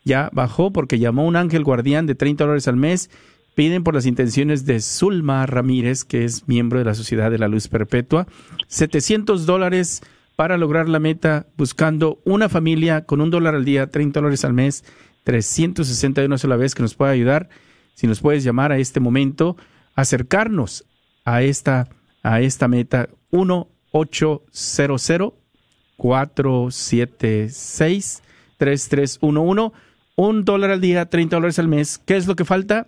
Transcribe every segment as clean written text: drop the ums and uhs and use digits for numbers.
ya bajó porque llamó un ángel guardián de $30 al mes. Piden por las intenciones de Zulma Ramírez, que es miembro de la Sociedad de la Luz Perpetua, $700 para lograr la meta, buscando una familia con $1 al día, $30 al mes, 360 de una sola vez, que nos pueda ayudar. Si nos puedes llamar a este momento, acercarnos a esta meta, 1-800-476-3311, $1 al día, $30 al mes. ¿Qué es lo que falta?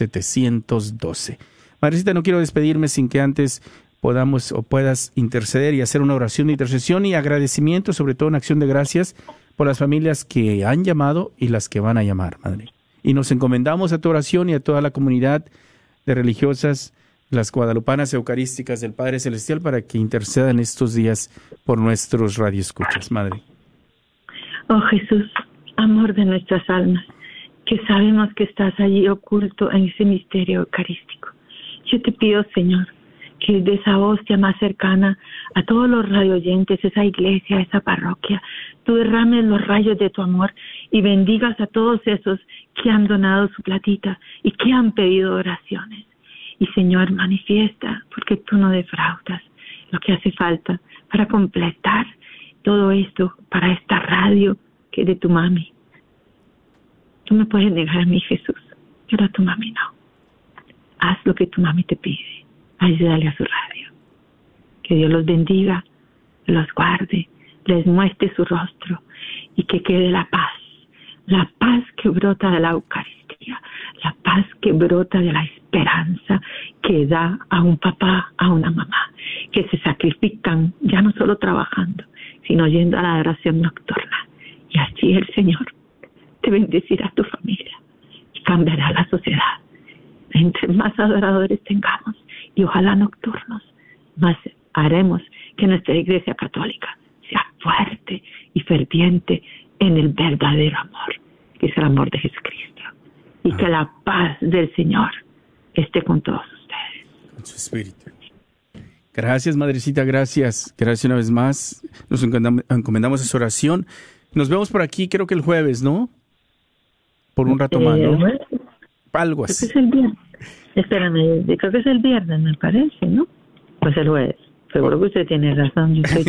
712. Madrecita, no quiero despedirme sin que antes podamos o puedas interceder y hacer una oración de intercesión y agradecimiento, sobre todo en acción de gracias, por las familias que han llamado y las que van a llamar, Madre. Y nos encomendamos a tu oración y a toda la comunidad de religiosas, las guadalupanas eucarísticas del Padre Celestial, para que intercedan estos días por nuestros radioescuchas, Madre. Oh Jesús, amor de nuestras almas, que sabemos que estás allí oculto en ese misterio eucarístico. Yo te pido, Señor, que de esa hostia más cercana a todos los radioyentes, esa iglesia, esa parroquia, tú derrames los rayos de tu amor y bendigas a todos esos que han donado su platita y que han pedido oraciones. Y Señor, manifiesta, porque tú no defraudas, lo que hace falta para completar todo esto, para esta radio que es de tu mami. Tú me puedes negar a mí, Jesús, pero a tu mami no. Haz lo que tu mami te pide. Ayúdale a su radio. Que Dios los bendiga, los guarde, les muestre su rostro y que quede la paz que brota de la Eucaristía, la paz que brota de la esperanza que da a un papá, a una mamá, que se sacrifican, ya no solo trabajando, sino yendo a la adoración nocturna. Y así el Señor te bendecirá a tu familia y cambiará la sociedad. Entre más adoradores tengamos y ojalá nocturnos, más haremos que nuestra Iglesia Católica sea fuerte y ferviente en el verdadero amor, que es el amor de Jesucristo. Y que la paz del Señor esté con todos ustedes. Con su espíritu. Gracias, Madrecita, gracias. Gracias una vez más. Nos encomendamos a su oración. Nos vemos por aquí, creo que el jueves, ¿no? Por un rato más, ¿no? Algo así. Creo que es el viernes. Espérame, creo que es el viernes, me parece, ¿no? Pues el jueves. Seguro que usted tiene razón. Yo soy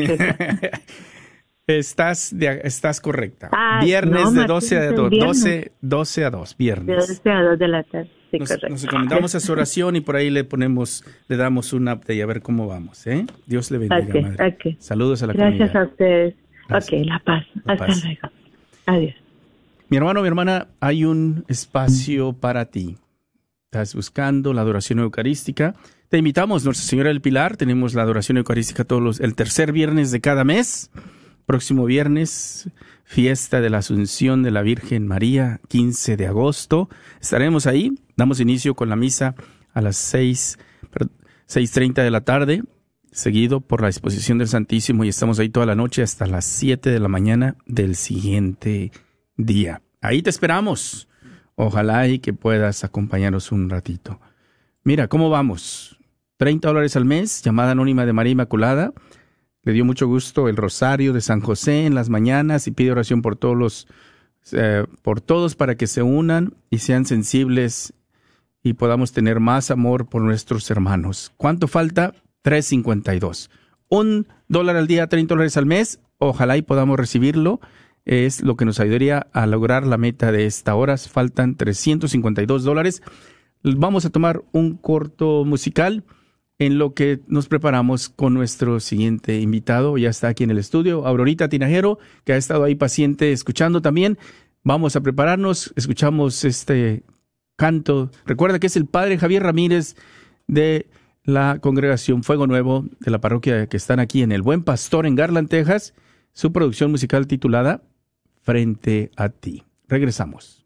Estás correcta. Viernes de 12 a 2. 12 a 2, viernes. De 12 a 2 de la tarde. Sí, nos encomendamos a su oración y por ahí le damos un update a ver cómo vamos, ¿eh? Dios le bendiga, madre. Okay. Saludos a la comunidad. Gracias a ustedes. Gracias. Ok, la paz. Hasta luego. Adiós. Mi hermano, mi hermana, hay un espacio para ti. Estás buscando la adoración eucarística. Te invitamos, Nuestra Señora del Pilar. Tenemos la adoración eucarística el tercer viernes de cada mes. Próximo viernes, fiesta de la Asunción de la Virgen María, 15 de agosto. Estaremos ahí. Damos inicio con la misa a las 6:30 de la tarde, seguido por la exposición del Santísimo, y estamos ahí toda la noche hasta las 7 de la mañana del siguiente día. Ahí te esperamos. Ojalá y que puedas acompañarnos un ratito. Mira, ¿cómo vamos? $30 al mes, llamada anónima de María Inmaculada. Le dio mucho gusto el rosario de San José en las mañanas y pide oración por todos para que se unan y sean sensibles y podamos tener más amor por nuestros hermanos. ¿Cuánto falta? $3.52. $1 al día, $30 al mes. Ojalá y podamos recibirlo. Es lo que nos ayudaría a lograr la meta de esta hora. Faltan $352. Vamos a tomar un corto musical en lo que nos preparamos con nuestro siguiente invitado. Ya está aquí en el estudio, Aurorita Tinajero, que ha estado ahí paciente escuchando también. Vamos a prepararnos, escuchamos este canto. Recuerda que es el Padre Javier Ramírez de la Congregación Fuego Nuevo de la parroquia que están aquí en El Buen Pastor en Garland, Texas. Su producción musical titulada Frente a ti. Regresamos.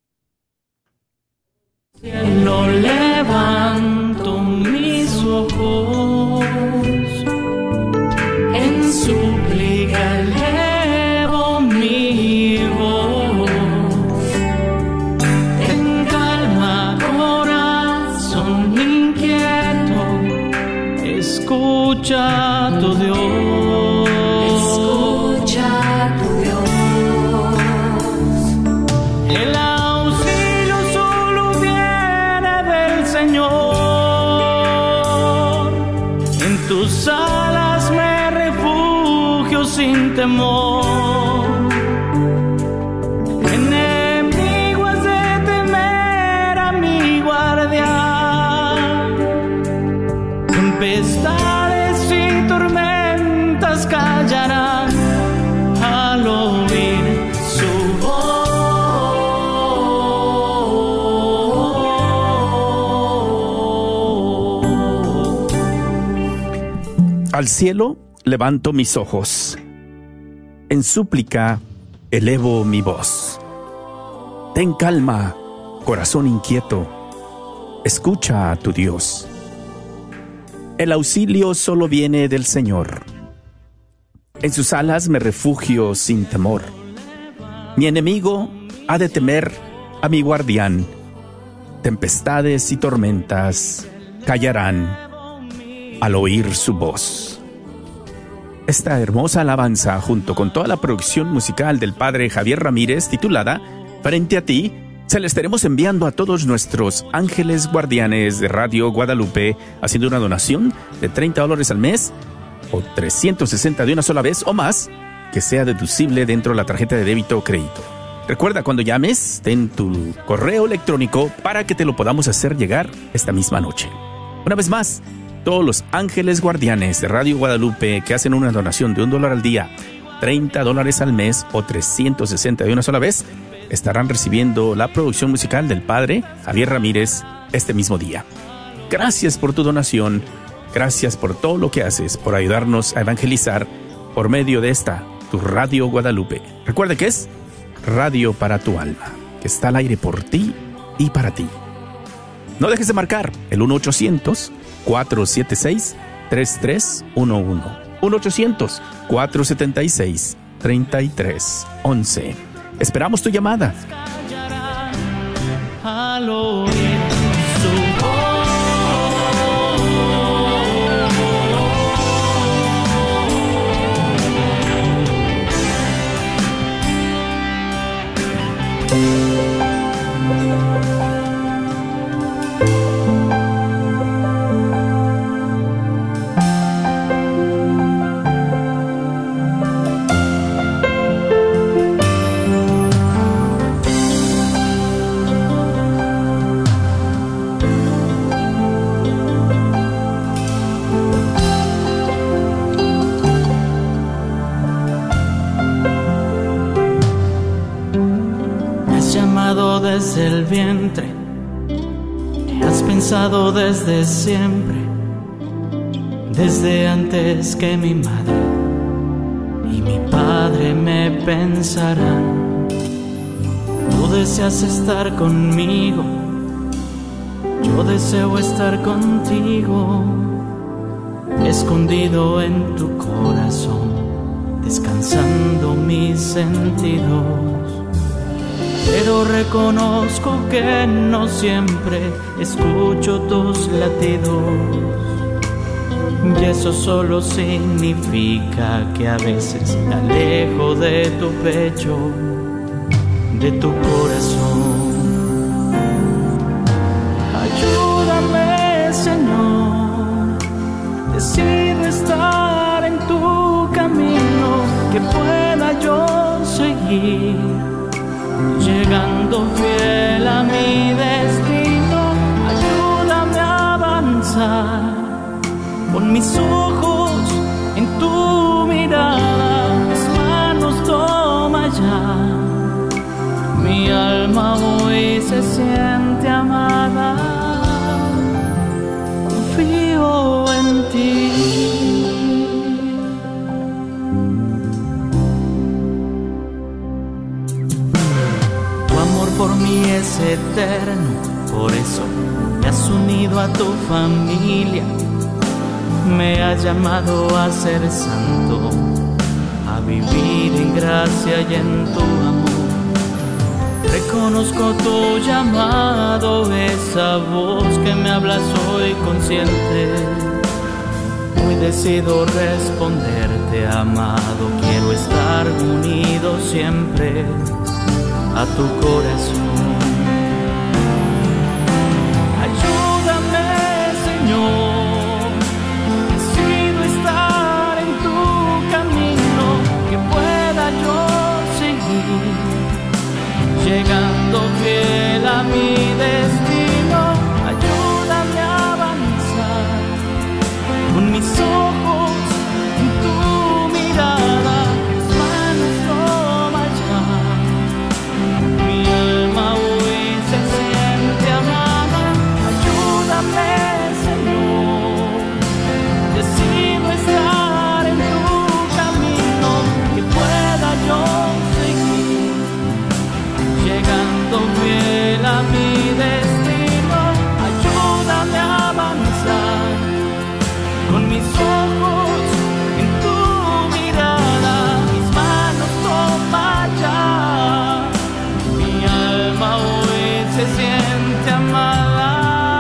No levanto mis ojos, en súplica elevo mi voz, en calma corazón inquieto, escucha tu Dios, escucha tu Dios, El auxilio solo viene del Señor. En tus alas me refugio sin temor. Enemigo has de temer a mi guardián. Tempestades y tormentas callarán al oír su voz. Al cielo levanto mis ojos, en súplica elevo mi voz. Ten calma, corazón inquieto, escucha a tu Dios. El auxilio solo viene del Señor. En sus alas me refugio sin temor. Mi enemigo ha de temer a mi guardián. Tempestades y tormentas callarán al oír su voz. Esta hermosa alabanza, junto con toda la producción musical del padre Javier Ramírez, titulada Frente a ti, se la estaremos enviando a todos nuestros ángeles guardianes de Radio Guadalupe, haciendo una donación de $30 al mes o 360 de una sola vez o más, que sea deducible dentro de la tarjeta de débito o crédito. Recuerda, cuando llames, ten tu correo electrónico para que te lo podamos hacer llegar esta misma noche. Una vez más, todos los ángeles guardianes de Radio Guadalupe que hacen una donación de $1 al día, $30 al mes o 360 de una sola vez, estarán recibiendo la producción musical del padre Javier Ramírez este mismo día. Gracias por tu donación, gracias por todo lo que haces, por ayudarnos a evangelizar por medio de esta, tu Radio Guadalupe. Recuerda que es Radio para tu alma, que está al aire por ti y para ti. No dejes de marcar el 1-800-476-3311. 1-800-476-3311. Esperamos tu llamada. Al oír su desde el vientre, me has pensado desde siempre, desde antes que mi madre y mi padre me pensarán. Tú deseas estar conmigo, yo deseo estar contigo, escondido en tu corazón, descansando mis sentidos. Pero reconozco que no siempre escucho tus latidos, y eso solo significa que a veces me alejo de tu pecho, de tu corazón. Ayúdame, Señor, decido estar en tu camino, que pueda yo seguir, llegando fiel a mi destino. Ayúdame a avanzar, con mis ojos en tu mirada, mis manos toma ya. Mi alma hoy se siente amada, confío en ti. Por mí es eterno, por eso me has unido a tu familia, me has llamado a ser santo, a vivir en gracia y en tu amor. Reconozco tu llamado, esa voz que me habla soy consciente. Hoy decido responderte, amado, quiero estar unido siempre a tu corazón. Ayúdame, Señor, decido estar en tu camino, que pueda yo seguir llegando fiel a mi destino. Ayúdame a avanzar con mis ojos en tu mirada, mis manos toma ya. Mi alma hoy se siente amada. Ayúdame, Señor, decido estar en tu camino, que pueda yo seguir llegando fiel a mi destino. Ayúdame a avanzar con mis ojos en tu mirada, mis manos toma ya. Mi alma hoy se siente amada.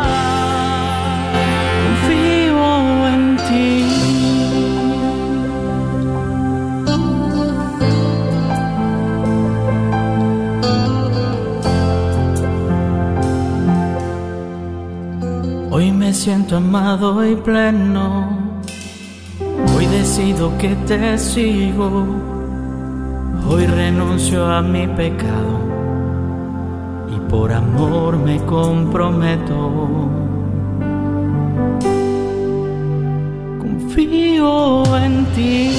Confío en ti. Hoy me siento amado y pleno. Hoy decido que te sigo. Hoy renuncio a mi pecado y por amor me comprometo. Confío en ti.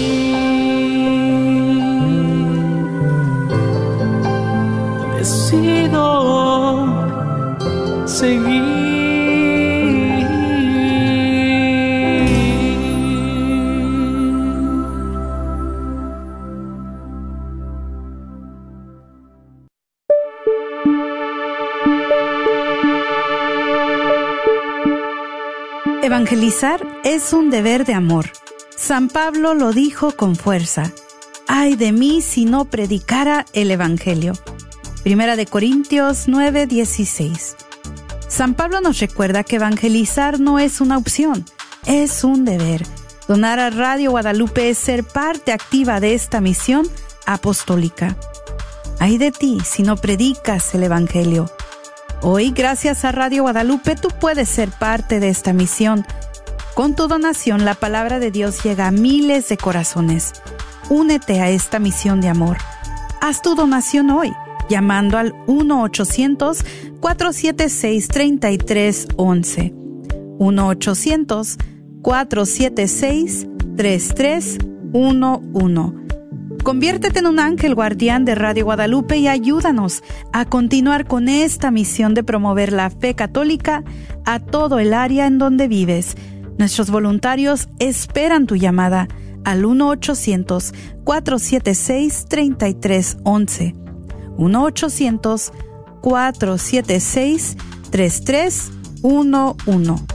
Decido seguir. Evangelizar es un deber de amor. San Pablo lo dijo con fuerza. Ay de mí si no predicara el Evangelio. 1 Corintios 9:16. San Pablo nos recuerda que evangelizar no es una opción, es un deber. Donar a Radio Guadalupe es ser parte activa de esta misión apostólica. Ay de ti si no predicas el Evangelio. Hoy, gracias a Radio Guadalupe, tú puedes ser parte de esta misión. Con tu donación, la palabra de Dios llega a miles de corazones. Únete a esta misión de amor. Haz tu donación hoy, llamando al 1-800-476-3311. 1-800-476-3311. Conviértete en un ángel guardián de Radio Guadalupe y ayúdanos a continuar con esta misión de promover la fe católica a todo el área en donde vives. Nuestros voluntarios esperan tu llamada al 1-800-476-3311. 1-800-476-3311.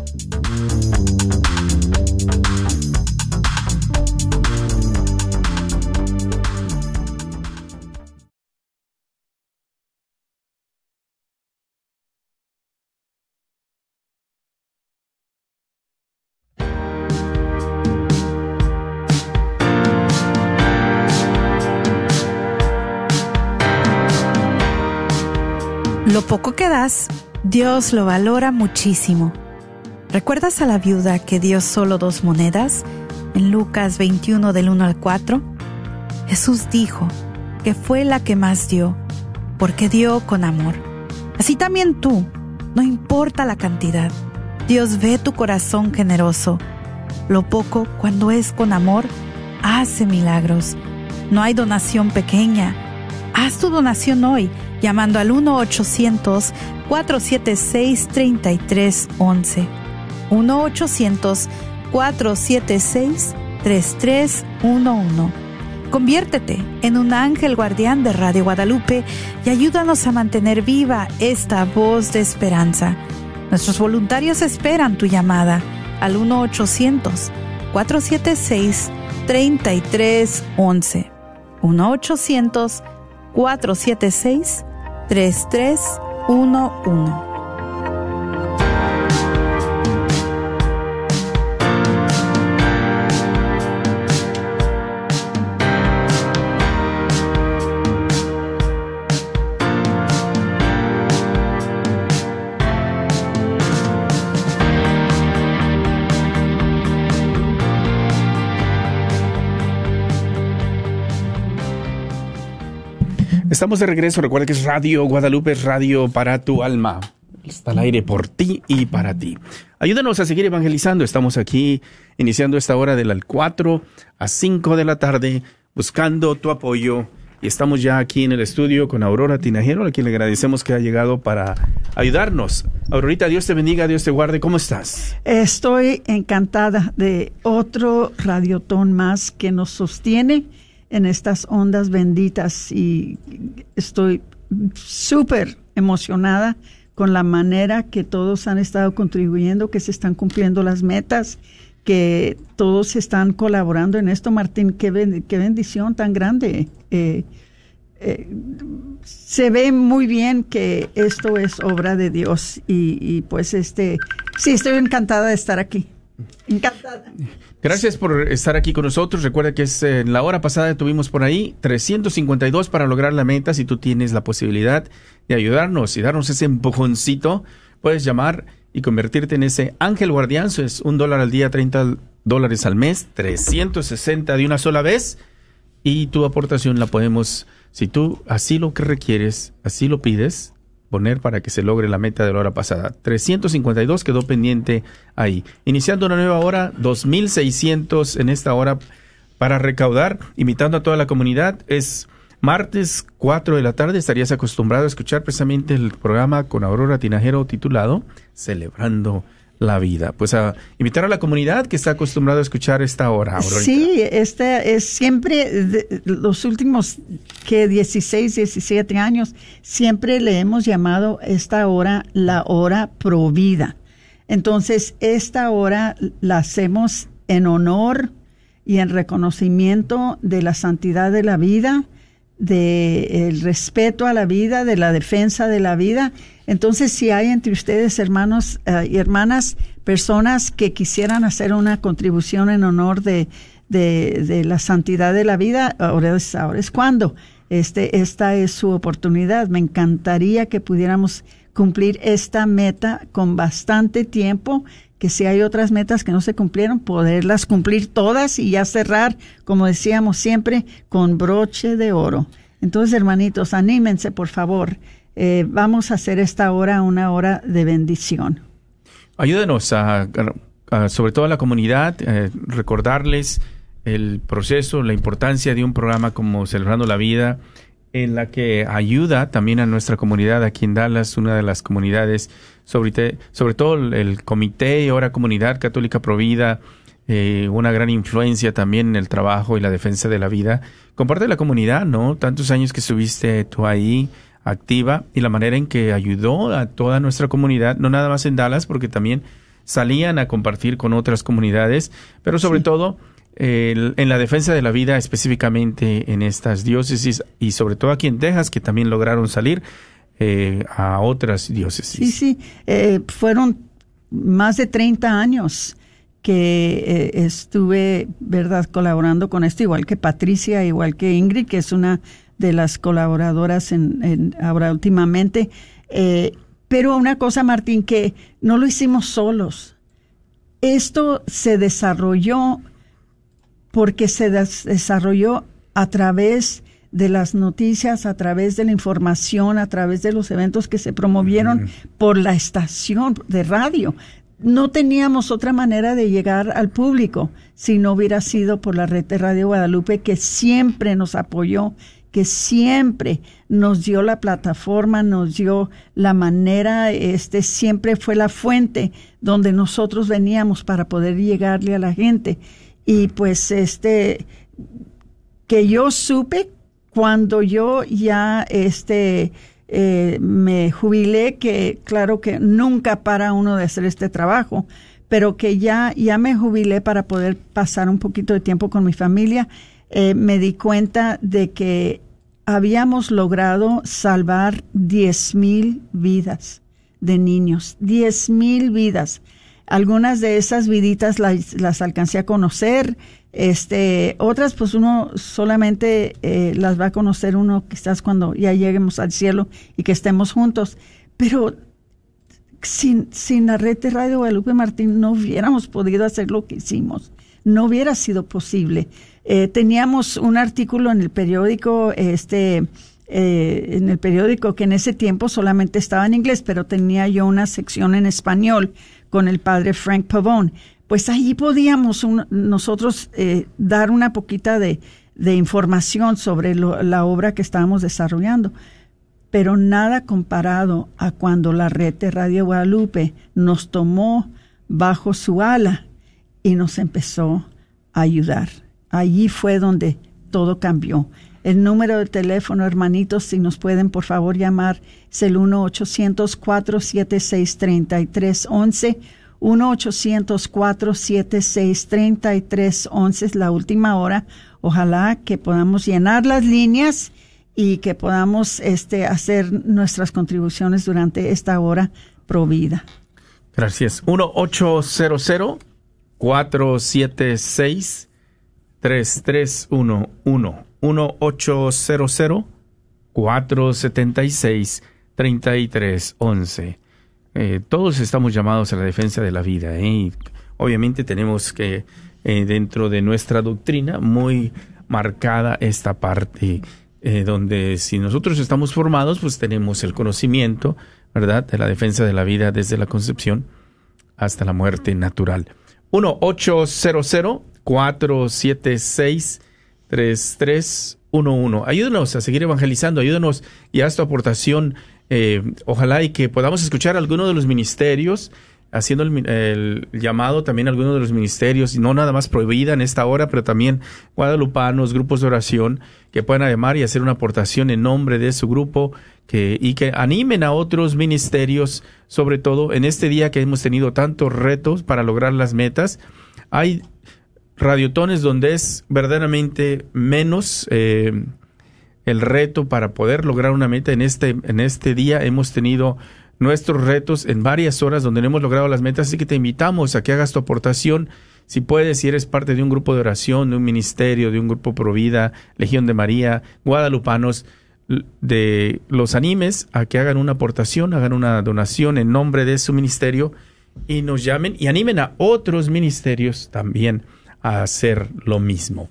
Lo poco que das, Dios lo valora muchísimo. ¿Recuerdas a la viuda que dio solo 2 monedas en Lucas 21 del 1 al 4? Jesús dijo que fue la que más dio, porque dio con amor. Así también tú, no importa la cantidad, Dios ve tu corazón generoso. Lo poco, cuando es con amor, hace milagros. No hay donación pequeña. Haz tu donación hoy, llamando al 1-800-476-3311. 1-800-476-3311. Conviértete en un ángel guardián de Radio Guadalupe y ayúdanos a mantener viva esta voz de esperanza. Nuestros voluntarios esperan tu llamada al 1-800-476-3311. 1-800-476-3311. Estamos de regreso. Recuerda que es Radio Guadalupe, es radio para tu alma. Está al aire por ti y para ti. Ayúdanos a seguir evangelizando. Estamos aquí iniciando esta hora de las 4 a 5 de la tarde, buscando tu apoyo. Y estamos ya aquí en el estudio con Aurora Tinajero, a quien le agradecemos que ha llegado para ayudarnos. Aurorita, Dios te bendiga, Dios te guarde. ¿Cómo estás? Estoy encantada de otro radiotón más que nos sostiene en estas ondas benditas y estoy súper emocionada con la manera que todos han estado contribuyendo, que se están cumpliendo las metas, que todos están colaborando en esto. Martín, qué bendición tan grande. Se ve muy bien que esto es obra de Dios y pues sí, estoy encantada de estar aquí. Encantada. Gracias por estar aquí con nosotros. Recuerda que en la hora pasada tuvimos por ahí 352 para lograr la meta. Si tú tienes la posibilidad de ayudarnos y darnos ese empujoncito, puedes llamar y convertirte en ese ángel guardián. Eso es $1 al día, $30 al mes, 360 de una sola vez. Y tu aportación la podemos, si tú así lo que requieres, así lo pides, poner para que se logre la meta de la hora pasada. 352 quedó pendiente ahí. Iniciando una nueva hora, 2,600 en esta hora para recaudar, invitando a toda la comunidad. Es martes 4 de la tarde. Estarías acostumbrado a escuchar precisamente el programa con Aurora Tinajero titulado Celebrando la Vida. Pues a invitar a la comunidad que está acostumbrado a escuchar esta hora, Aurorita. Sí, esta es siempre, los últimos 16, 17 años, siempre le hemos llamado esta hora la hora pro vida. Entonces, esta hora la hacemos en honor y en reconocimiento de la santidad de la vida, del respeto a la vida, de la defensa de la vida. Entonces, si hay entre ustedes, hermanos y hermanas, personas que quisieran hacer una contribución en honor de la santidad de la vida, ahora es cuando. Esta es su oportunidad. Me encantaría que pudiéramos cumplir esta meta con bastante tiempo, que si hay otras metas que no se cumplieron, poderlas cumplir todas y ya cerrar, como decíamos siempre, con broche de oro. Entonces, hermanitos, anímense, por favor. Vamos a hacer esta hora una hora de bendición. Ayúdenos sobre todo a la comunidad, recordarles el proceso, la importancia de un programa como Celebrando la Vida, en la que ayuda también a nuestra comunidad aquí en Dallas, una de las comunidades, sobre todo el Comité y ahora Comunidad Católica Provida, una gran influencia también en el trabajo y la defensa de la vida. Comparte la comunidad, ¿no? Tantos años que estuviste tú ahí activa y la manera en que ayudó a toda nuestra comunidad, no nada más en Dallas, porque también salían a compartir con otras comunidades, pero sobre todo en la defensa de la vida, específicamente en estas diócesis y sobre todo aquí en Texas, que también lograron salir a otras diócesis. Sí, fueron más de 30 años que estuve, ¿verdad?, colaborando con esto, igual que Patricia, igual que Ingrid, que es una de las colaboradoras ahora últimamente. Pero una cosa, Martín, que no lo hicimos solos. Esto se desarrolló porque se desarrolló a través de las noticias, a través de la información, a través de los eventos que se promovieron por la estación de radio. No teníamos otra manera de llegar al público si no hubiera sido por la red de Radio Guadalupe, que siempre nos apoyó, que siempre nos dio la plataforma, nos dio la manera, siempre fue la fuente donde nosotros veníamos para poder llegarle a la gente. Y pues que yo supe cuando yo ya me jubilé, que claro que nunca para uno de hacer este trabajo, pero que ya me jubilé para poder pasar un poquito de tiempo con mi familia. Me di cuenta de que habíamos logrado salvar 10,000 vidas de niños, 10,000 vidas. Algunas de esas viditas las alcancé a conocer, otras pues uno solamente las va a conocer uno quizás cuando ya lleguemos al cielo y que estemos juntos. Pero sin la red de Radio Guadalupe, Martín, no hubiéramos podido hacer lo que hicimos. No hubiera sido posible. Teníamos un artículo en el periódico en el periódico, que en ese tiempo solamente estaba en inglés, pero tenía yo una sección en español con el padre Frank Pavone. Pues ahí podíamos nosotros dar una poquita de información sobre la obra que estábamos desarrollando, pero nada comparado a cuando la red de Radio Guadalupe nos tomó bajo su ala y nos empezó a ayudar. Allí fue donde todo cambió. El número de teléfono, hermanitos, si nos pueden por favor llamar, es el 1-800-476-3311. 1-800-476-3311 es la última hora. Ojalá que podamos llenar las líneas y que podamos hacer nuestras contribuciones durante esta hora provida. Gracias. 1-800-476-3311. 1-800-476-3311. Todos estamos llamados a la defensa de la vida. Y obviamente tenemos que, dentro de nuestra doctrina, muy marcada esta parte, donde si nosotros estamos formados, pues tenemos el conocimiento, ¿verdad?, de la defensa de la vida desde la concepción hasta la muerte natural. 1-800-476-3311. Ayúdenos a seguir evangelizando, ayúdenos y haz tu aportación. Ojalá y que podamos escuchar a alguno de los ministerios, haciendo el llamado también a algunos de los ministerios, y no nada más Provida en esta hora, pero también guadalupanos, grupos de oración, que puedan llamar y hacer una aportación en nombre de su grupo, y que animen a otros ministerios, sobre todo en este día que hemos tenido tantos retos para lograr las metas. Hay radiotones donde es verdaderamente menos el reto para poder lograr una meta. En este día hemos tenido nuestros retos en varias horas donde no hemos logrado las metas, así que te invitamos a que hagas tu aportación. Si puedes, si eres parte de un grupo de oración, de un ministerio, de un grupo Provida, Legión de María, guadalupanos, los animes a que hagan una aportación, hagan una donación en nombre de su ministerio y nos llamen y animen a otros ministerios también a hacer lo mismo.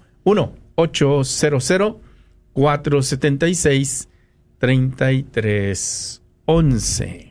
1-800-476-3311.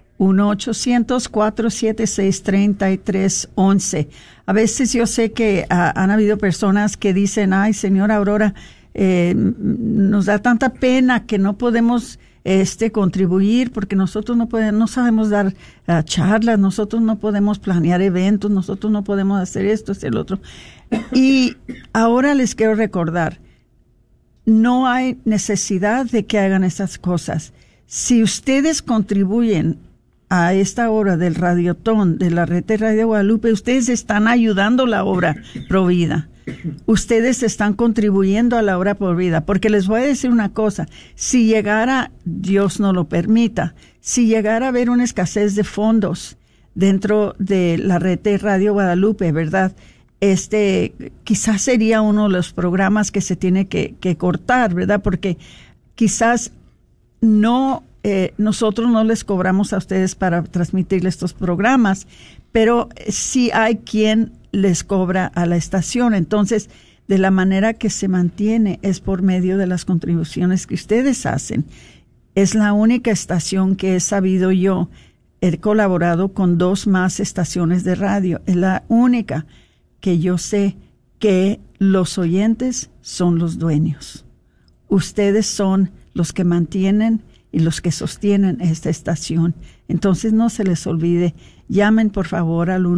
1-800-476-3311. A veces yo sé que han habido personas que dicen, ay, señora Aurora, nos da tanta pena que no podemos contribuir porque nosotros no sabemos dar charlas, nosotros no podemos planear eventos, nosotros no podemos hacer esto, el otro. Y ahora les quiero recordar, no hay necesidad de que hagan estas cosas. Si ustedes contribuyen a esta hora del radiotón de la red de Radio Guadalupe, ustedes están ayudando la obra Provida. Ustedes están contribuyendo a la obra Provida, porque les voy a decir una cosa, si llegara, Dios no lo permita, si llegara a haber una escasez de fondos dentro de la red de Radio Guadalupe, ¿verdad?, quizás sería uno de los programas que se tiene que cortar, ¿verdad?, porque quizás nosotros no les cobramos a ustedes para transmitirles estos programas, pero sí hay quien les cobra a la estación. Entonces, de la manera que se mantiene es por medio de las contribuciones que ustedes hacen. Es la única estación que he sabido yo. He colaborado con 2 más estaciones de radio. Es la única que yo sé que los oyentes son los dueños. Ustedes son los que mantienen y los que sostienen esta estación. Entonces no se les olvide, llamen por favor al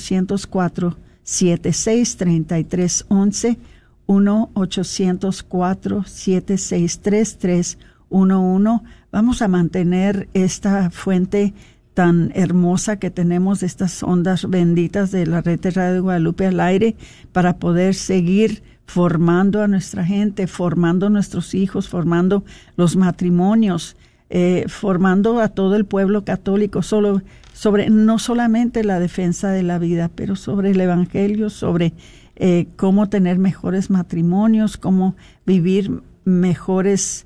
1-800-476-3311, 1-800-476-3311. Vamos a mantener esta fuente tan hermosa que tenemos de estas ondas benditas de la red de Radio Guadalupe al aire para poder seguir formando a nuestra gente, formando a nuestros hijos, formando los matrimonios, formando a todo el pueblo católico sobre no solamente la defensa de la vida, pero sobre el evangelio, sobre cómo tener mejores matrimonios, cómo vivir mejores,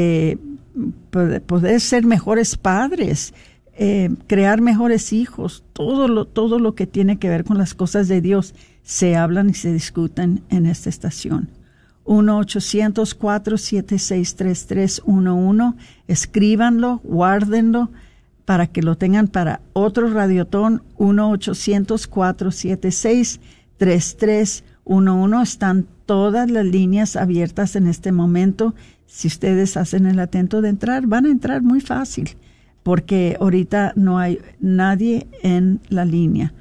poder ser mejores padres, crear mejores hijos, todo lo que tiene que ver con las cosas de Dios se hablan y se discuten en esta estación. 1-800-476-3311. Escríbanlo, guárdenlo para que lo tengan para otro radiotón. 1-800-476-3311. Están todas las líneas abiertas en este momento. Si ustedes hacen el atento de entrar, van a entrar muy fácil, porque ahorita no hay nadie en la línea.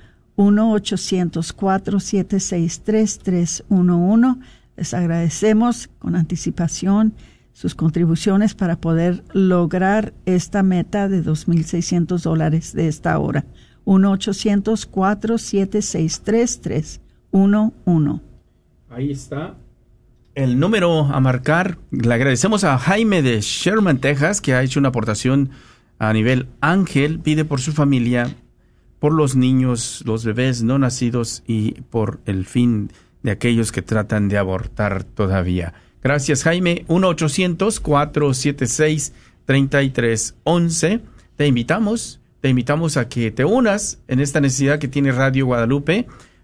1-800-476-3311. Les agradecemos con anticipación sus contribuciones para poder lograr esta meta de $2,600 de esta hora. 1-800-476-3311. Ahí está el número a marcar. Le agradecemos a Jaime de Sherman, Texas, que ha hecho una aportación a nivel ángel. Pide por su familia, por los niños, los bebés no nacidos y por el fin de aquellos que tratan de abortar todavía. Gracias, Jaime. 1-800-476-3311. Te invitamos a que te unas en esta necesidad que tiene Radio Guadalupe.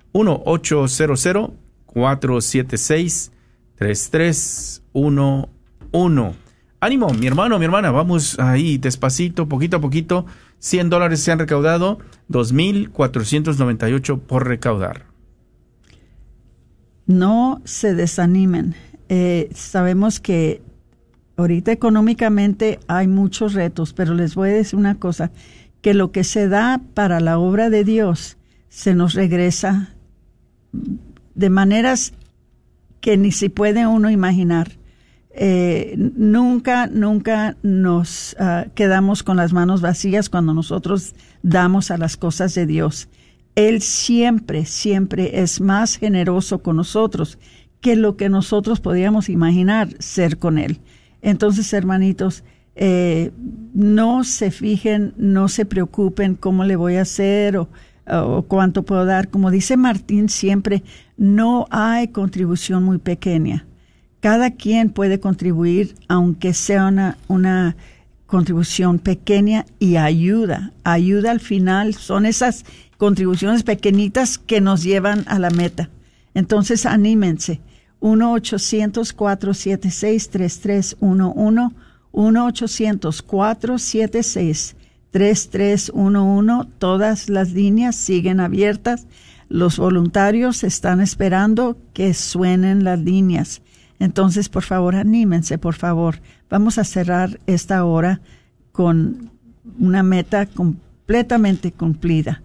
1-800-476-3311. Ánimo, mi hermano, mi hermana, vamos ahí despacito, poquito a poquito. $100 se han recaudado, 2,498 por recaudar. No se desanimen. Sabemos que ahorita económicamente hay muchos retos, pero les voy a decir una cosa, que lo que se da para la obra de Dios se nos regresa de maneras que ni se puede uno imaginar. Nunca nos quedamos con las manos vacías cuando nosotros damos a las cosas de Dios. Él siempre es más generoso con nosotros que lo que nosotros podíamos imaginar ser con Él. Entonces, hermanitos, no se fijen, no se preocupen cómo le voy a hacer o cuánto puedo dar. Como dice Martín siempre, no hay contribución muy pequeña. Cada quien puede contribuir, aunque sea una contribución pequeña, y ayuda al final. Son esas contribuciones pequeñitas que nos llevan a la meta. Entonces, anímense. 1-800-476-3311. 1-800-476-3311. Todas las líneas siguen abiertas. Los voluntarios están esperando que suenen las líneas. Entonces, por favor, anímense, por favor. Vamos a cerrar esta hora con una meta completamente cumplida.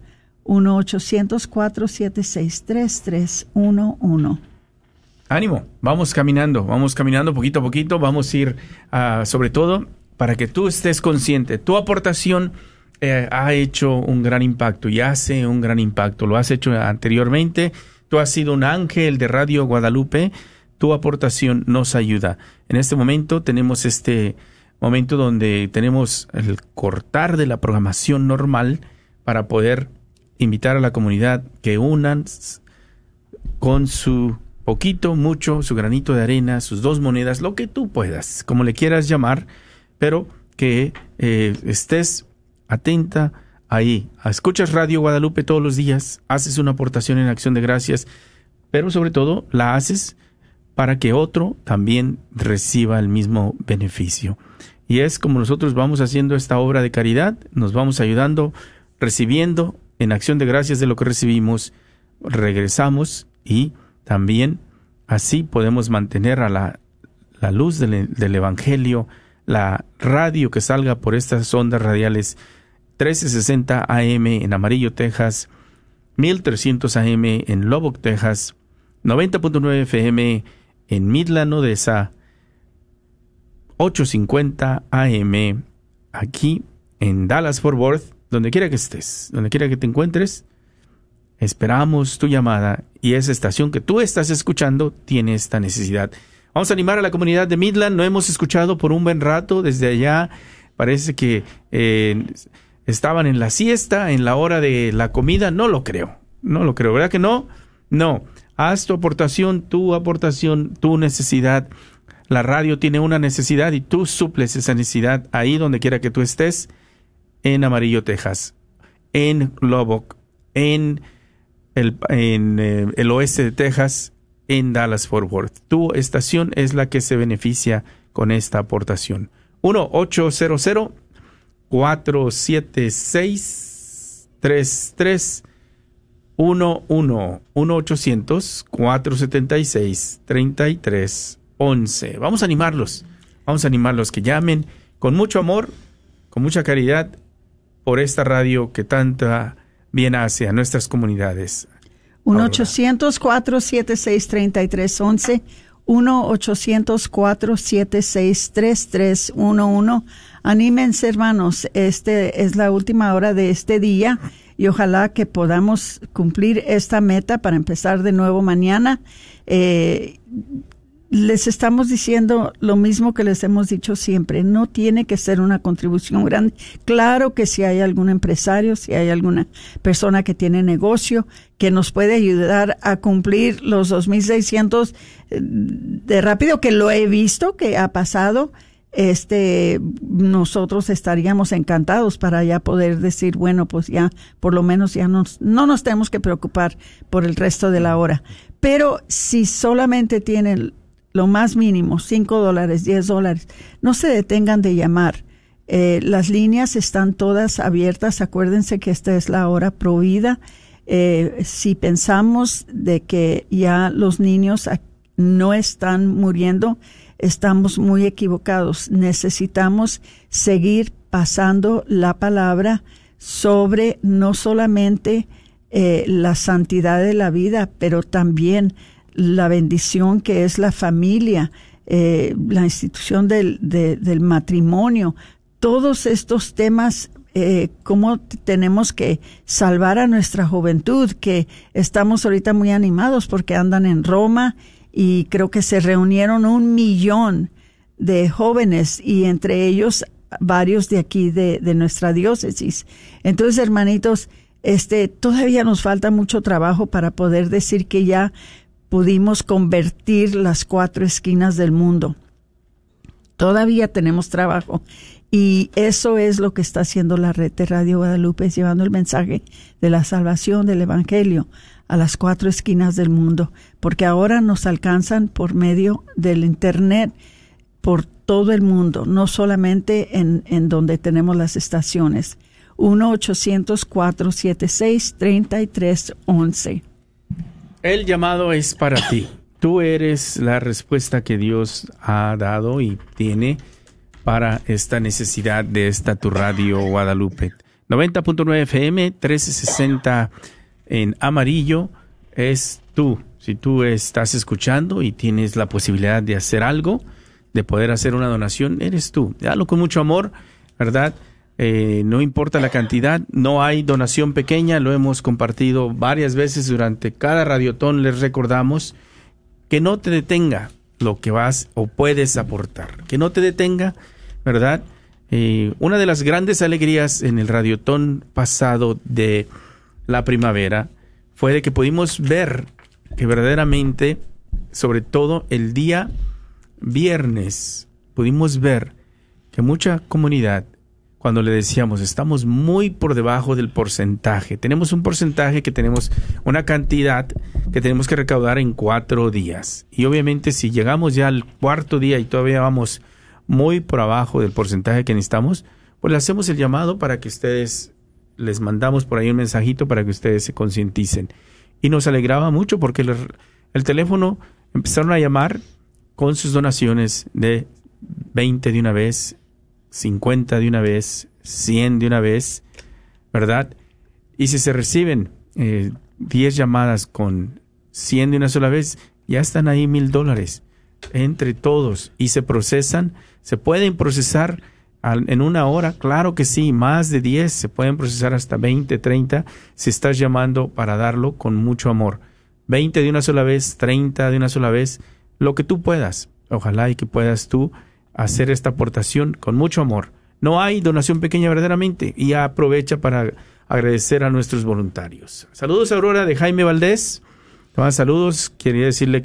1-800-476-3311. Ánimo, vamos caminando poquito a poquito. Vamos a ir, sobre todo, para que tú estés consciente. Tu aportación ha hecho un gran impacto y hace un gran impacto. Lo has hecho anteriormente. Tú has sido un ángel de Radio Guadalupe. Tu aportación nos ayuda. En este momento tenemos este momento donde tenemos el cortar de la programación normal para poder invitar a la comunidad que unan con su poquito, mucho, su granito de arena, sus 2 monedas, lo que tú puedas, como le quieras llamar, pero que estés atenta ahí. Escuchas Radio Guadalupe todos los días, haces una aportación en acción de gracias, pero sobre todo la haces para que otro también reciba el mismo beneficio. Y es como nosotros vamos haciendo esta obra de caridad, nos vamos ayudando, recibiendo en acción de gracias de lo que recibimos, regresamos y también así podemos mantener a la luz del Evangelio, la radio que salga por estas ondas radiales 1360 AM en Amarillo, Texas, 1300 AM en Lubbock, Texas, 90.9 FM en Midland, Odessa, 850 AM aquí en Dallas, Fort Worth, donde quiera que estés, donde quiera que te encuentres. Esperamos tu llamada y esa estación que tú estás escuchando tiene esta necesidad. Vamos a animar a la comunidad de Midland. No hemos escuchado por un buen rato desde allá. Parece que estaban en la siesta, en la hora de la comida. No lo creo, ¿verdad que no? No. Haz tu aportación, tu necesidad. La radio tiene una necesidad y tú suples esa necesidad ahí donde quiera que tú estés, en Amarillo, Texas, en Lubbock, en el oeste de Texas, en Dallas-Fort Worth. Tu estación es la que se beneficia con esta aportación. 1-800-476-3311. 1-800-476-3311. Vamos a animarlos que llamen con mucho amor, con mucha caridad, por esta radio que tanta bien hace a nuestras comunidades. 1-800-476-3311, 1-800-476-3311. Anímense, hermanos, es la última hora de este día y ojalá que podamos cumplir esta meta para empezar de nuevo mañana. Les estamos diciendo lo mismo que les hemos dicho siempre. No tiene que ser una contribución grande. Claro que si hay algún empresario, si hay alguna persona que tiene negocio, que nos puede ayudar a cumplir los 2,600 de rápido, que lo he visto, que ha pasado, nosotros estaríamos encantados para ya poder decir, bueno, pues ya, por lo menos ya no nos tenemos que preocupar por el resto de la hora. Pero si solamente tienen lo más mínimo, $5, $10, no se detengan de llamar. Las líneas están todas abiertas. Acuérdense que esta es la hora prohibida. Si pensamos de que ya los niños no están muriendo, estamos muy equivocados. Necesitamos seguir pasando la palabra sobre no solamente la santidad de la vida, pero también la bendición que es la familia, la institución del matrimonio, todos estos temas, cómo tenemos que salvar a nuestra juventud, que estamos ahorita muy animados porque andan en Roma y creo que se reunieron 1 millón de jóvenes y entre ellos varios de aquí de nuestra diócesis. Entonces, hermanitos, todavía nos falta mucho trabajo para poder decir que ya pudimos convertir las 4 esquinas del mundo. Todavía tenemos trabajo y eso es lo que está haciendo la red de Radio Guadalupe, es llevando el mensaje de la salvación del Evangelio a las 4 esquinas del mundo, porque ahora nos alcanzan por medio del Internet por todo el mundo, no solamente en donde tenemos las estaciones. 1-800-476-3311. El llamado es para ti. Tú eres la respuesta que Dios ha dado y tiene para esta necesidad de esta tu radio Guadalupe. 90.9 FM, 1360 en amarillo, es tú. Si tú estás escuchando y tienes la posibilidad de hacer algo, de poder hacer una donación, eres tú. Hazlo con mucho amor, ¿verdad? No importa la cantidad, no hay donación pequeña, lo hemos compartido varias veces durante cada radiotón. Les recordamos que no te detenga lo que vas o puedes aportar, que no te detenga, ¿verdad? Una de las grandes alegrías en el radiotón pasado de la primavera fue de que pudimos ver que verdaderamente, sobre todo el día viernes, pudimos ver que mucha comunidad, cuando le decíamos, estamos muy por debajo del porcentaje. Tenemos un porcentaje que tenemos una cantidad que tenemos que recaudar en 4 días. Y obviamente si llegamos ya al 4º día y todavía vamos muy por abajo del porcentaje que necesitamos, pues le hacemos el llamado para que ustedes, les mandamos por ahí un mensajito para que ustedes se concienticen. Y nos alegraba mucho porque el teléfono empezaron a llamar con sus donaciones de 20 de una vez, 50 de una vez, 100 de una vez, ¿verdad? Y si se reciben 10 llamadas con 100 de una sola vez, ya están ahí $1,000 entre todos y se procesan, se pueden procesar en 1 hora, claro que sí, más de 10, se pueden procesar hasta 20, 30, si estás llamando para darlo con mucho amor. 20 de una sola vez, 30 de una sola vez, lo que tú puedas. Ojalá y que puedas tú hacer esta aportación con mucho amor. No hay donación pequeña verdaderamente y aprovecha para agradecer a nuestros voluntarios. Saludos a Aurora de Jaime Valdés. Más saludos. Quería decirle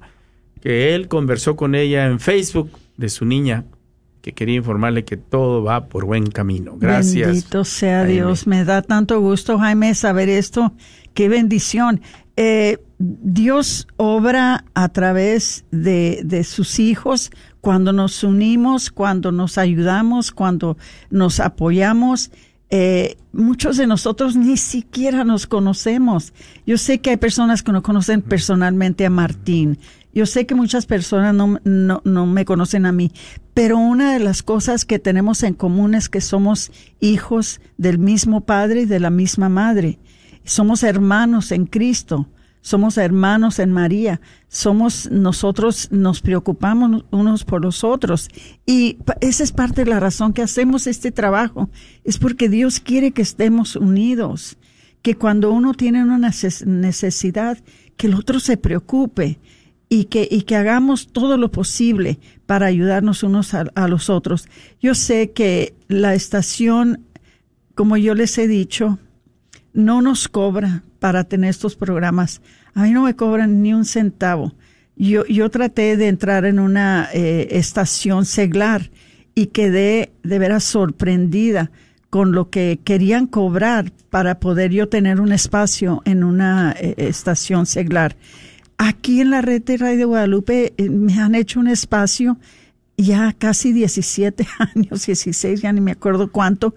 que él conversó con ella en Facebook de su niña, que quería informarle que todo va por buen camino. Gracias. Bendito sea Jaime. Dios. Me da tanto gusto, Jaime, saber esto. Qué bendición. Dios obra a través de sus hijos cuando nos unimos, cuando nos ayudamos, cuando nos apoyamos. Muchos de nosotros ni siquiera nos conocemos. Yo sé que hay personas que no conocen personalmente a Martín. Yo sé que muchas personas no me conocen a mí. Pero una de las cosas que tenemos en común es que somos hijos del mismo Padre y de la misma Madre. Somos hermanos en Cristo. Somos hermanos en María. Nosotros nos preocupamos unos por los otros. Y esa es parte de la razón que hacemos este trabajo. Es porque Dios quiere que estemos unidos. Que cuando uno tiene una necesidad, que el otro se preocupe. Y que hagamos todo lo posible para ayudarnos unos a los otros. Yo sé que la estación, como yo les he dicho, no nos cobra para tener estos programas. A mí no me cobran ni un centavo. Yo traté de entrar en una estación seglar y quedé de veras sorprendida con lo que querían cobrar para poder yo tener un espacio en una estación seglar. Aquí en la red de Radio Guadalupe me han hecho un espacio ya casi 17 años, 16, ya ni me acuerdo cuánto,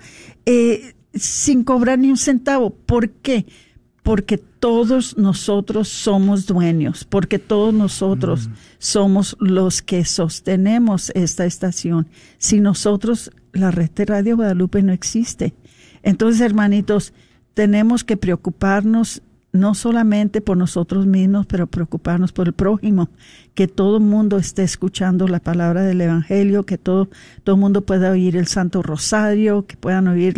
sin cobrar ni un centavo. ¿Por qué? Porque todos nosotros somos dueños, porque todos nosotros somos los que sostenemos esta estación. Sin nosotros, la red de Radio Guadalupe no existe. Entonces, hermanitos, tenemos que preocuparnos no solamente por nosotros mismos, pero preocuparnos por el prójimo, que todo el mundo esté escuchando la palabra del Evangelio, que todo el mundo pueda oír el Santo Rosario, que puedan oír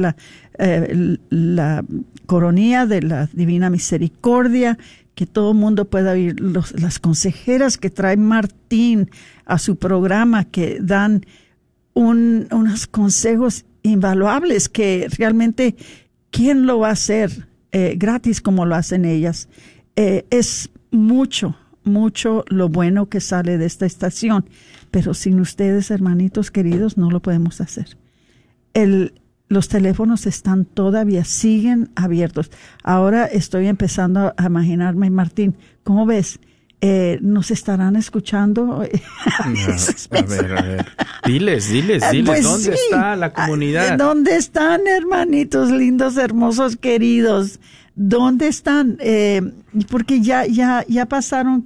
la coronilla de la Divina Misericordia, que todo el mundo pueda oír las consejeras que trae Martín a su programa, que dan unos consejos invaluables que realmente, ¿quién lo va a hacer gratis como lo hacen ellas? Es mucho lo bueno que sale de esta estación, pero sin ustedes, hermanitos queridos, no lo podemos hacer. Los teléfonos siguen abiertos. Ahora estoy empezando a imaginarme, Martín, ¿cómo ves? ¿Nos estarán escuchando? A ver. Diles, Pues ¿dónde sí. está la comunidad? ¿Dónde están, hermanitos lindos, hermosos, queridos? ¿Dónde están? Porque ya pasaron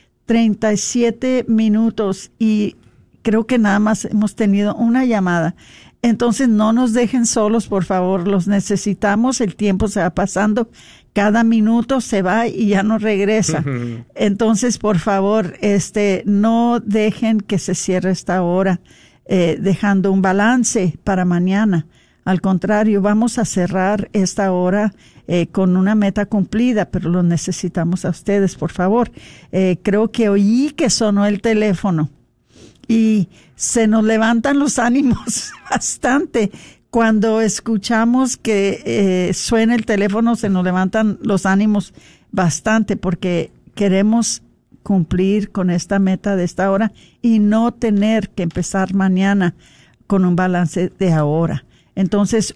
37 minutos y creo que nada más hemos tenido una llamada. Entonces no nos dejen solos, por favor, los necesitamos, el tiempo se va pasando, cada minuto se va y ya no regresa. Entonces, por favor, no dejen que se cierre esta hora, dejando un balance para mañana. Al contrario, vamos a cerrar esta hora con una meta cumplida, pero lo necesitamos a ustedes, por favor. Creo que oí que sonó el teléfono. Y se nos levantan los ánimos bastante. Cuando escuchamos que suena el teléfono, se nos levantan los ánimos bastante porque queremos cumplir con esta meta de esta hora y no tener que empezar mañana con un balance de ahora. Entonces,